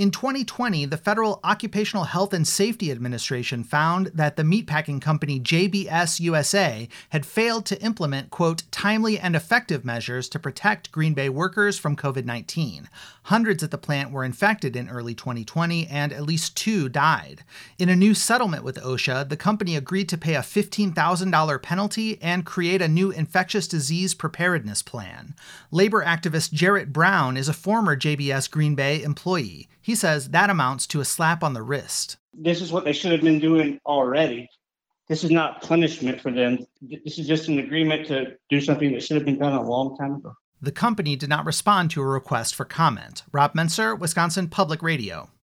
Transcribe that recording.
In 2020, the Federal Occupational Health and Safety Administration found that the meatpacking company JBS USA had failed to implement, quote, timely and effective measures to protect Green Bay workers from COVID-19. Hundreds at the plant were infected in early 2020, and at least 2 died. In a new settlement with OSHA, the company agreed to pay a $15,000 penalty and create a new infectious disease preparedness plan. Labor activist Jarrett Brown is a former JBS Green Bay employee. He says that amounts to a slap on the wrist. This is what they should have been doing already. This is not punishment for them. This is just an agreement to do something that should have been done a long time ago. The company did not respond to a request for comment. Rob Menser, Wisconsin Public Radio.